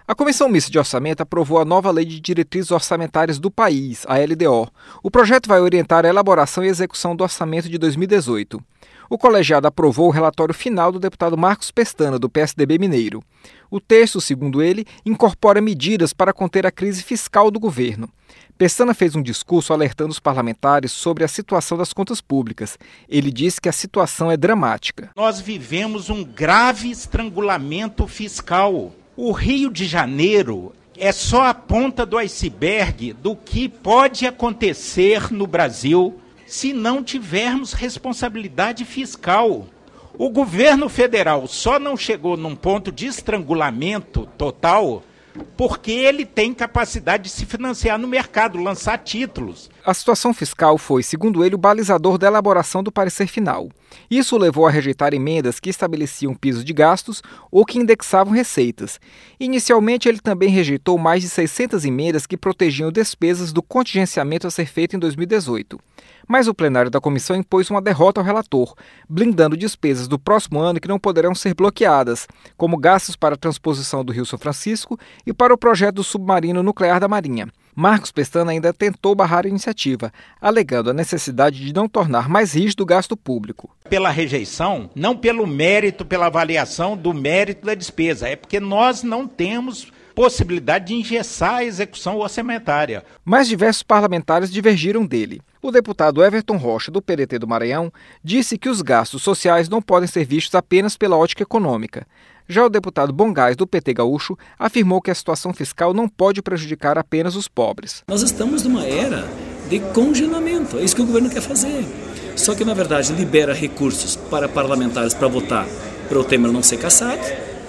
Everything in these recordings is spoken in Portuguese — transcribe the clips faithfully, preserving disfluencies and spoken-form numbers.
A Comissão Mista de Orçamento aprovou a nova Lei de Diretrizes Orçamentárias do País, a L D O. O projeto vai orientar a elaboração e execução do orçamento de dois mil e dezoito. O colegiado aprovou o relatório final do deputado Marcos Pestana, do P S D B mineiro. O texto, segundo ele, incorpora medidas para conter a crise fiscal do governo. Pestana fez um discurso alertando os parlamentares sobre a situação das contas públicas. Ele disse que a situação é dramática. Nós vivemos um grave estrangulamento fiscal. O Rio de Janeiro é só a ponta do iceberg do que pode acontecer no Brasil se não tivermos responsabilidade fiscal. O governo federal só não chegou num ponto de estrangulamento total porque ele tem capacidade de se financiar no mercado, lançar títulos. A situação fiscal foi, segundo ele, o balizador da elaboração do parecer final. Isso o levou a rejeitar emendas que estabeleciam pisos de gastos ou que indexavam receitas. Inicialmente, ele também rejeitou mais de seiscentas emendas que protegiam despesas do contingenciamento a ser feito em dois mil e dezoito. Mas o plenário da comissão impôs uma derrota ao relator, blindando despesas do próximo ano que não poderão ser bloqueadas, como gastos para a transposição do Rio São Francisco e para o projeto do submarino nuclear da Marinha. Marcos Pestana ainda tentou barrar a iniciativa, alegando a necessidade de não tornar mais rígido o gasto público. Pela rejeição, não pelo mérito, pela avaliação do mérito da despesa, é porque nós não temos possibilidade de engessar a execução orçamentária. Mas diversos parlamentares divergiram dele. O deputado Everton Rocha, do P D T do Maranhão, disse que os gastos sociais não podem ser vistos apenas pela ótica econômica. Já o deputado Bongás, do P T Gaúcho, afirmou que a situação fiscal não pode prejudicar apenas os pobres. Nós estamos numa era de congelamento, é isso que o governo quer fazer. Só que, na verdade, libera recursos para parlamentares para votar para o Temer não ser cassado,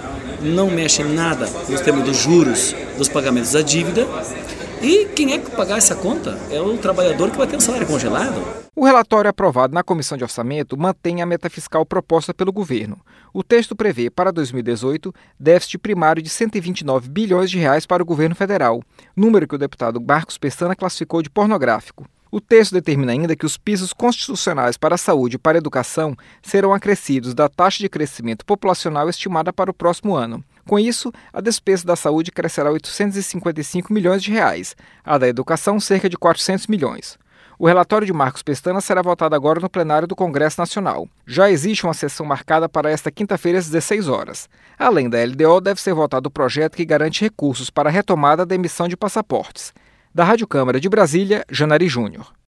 não mexe em nada nos temas dos juros, dos pagamentos da dívida. E quem é que pagar essa conta? É o trabalhador que vai ter um salário congelado. O relatório aprovado na Comissão de Orçamento mantém a meta fiscal proposta pelo governo. O texto prevê, para dois mil e dezoito, déficit primário de cento e vinte e nove bilhões de reais para o governo federal, número que o deputado Marcos Pestana classificou de pornográfico. O texto determina ainda que os pisos constitucionais para a saúde e para a educação serão acrescidos da taxa de crescimento populacional estimada para o próximo ano. Com isso, a despesa da saúde crescerá oitocentos e cinquenta e cinco milhões de reais, a da educação cerca de quatrocentos milhões. O relatório de Marcos Pestana será votado agora no plenário do Congresso Nacional. Já existe uma sessão marcada para esta quinta-feira às dezesseis horas. Além da L D O, deve ser votado o projeto que garante recursos para a retomada da emissão de passaportes. Da Rádio Câmara de Brasília, Janari Júnior.